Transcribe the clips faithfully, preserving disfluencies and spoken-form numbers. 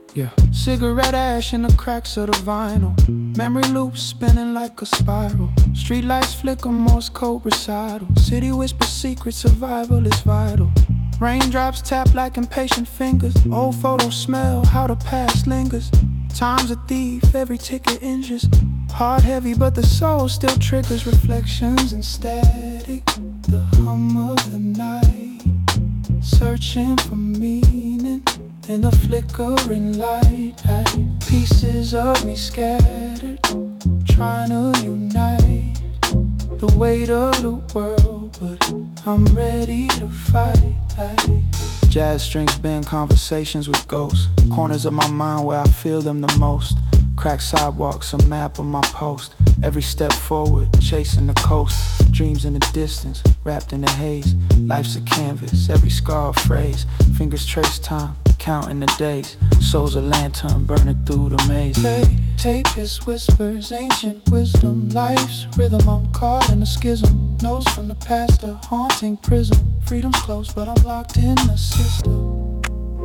Yeah. Cigarette ash in the cracks of the vinyl. Memory loops spinning like a spiral. Street lights flicker, Morse code recital. City whisper secret, survival is vital. Raindrops tap like impatient fingers. Old photos smell, how the past lingers. Time's a thief, every ticket injures. Heart heavy, but the soul still triggers. Reflections and static, the hum of the night. Searching for meaning in the flickering light. Pieces of me scattered, trying to unite. The weight of the world, but I'm ready to fight. Jazz strings bend conversations with ghosts. Corners of my mind where I feel them the most. Cracked sidewalks, a map of my post. Every step forward, chasing the coast. Dreams in the distance, wrapped in the haze. Life's a canvas, every scar a phrase. Fingers trace time, counting the days. Soul's a lantern, burning through the maze. Tape, tape his whispers, ancient wisdom. Life's rhythm, I'm caught in a schism. Notes from the past, a haunting prism. Freedom's close, but I'm locked in the system.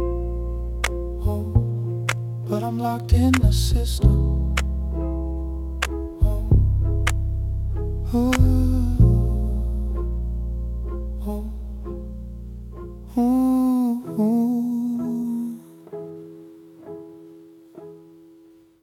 Oh, but I'm locked in the system. Oh, ooh.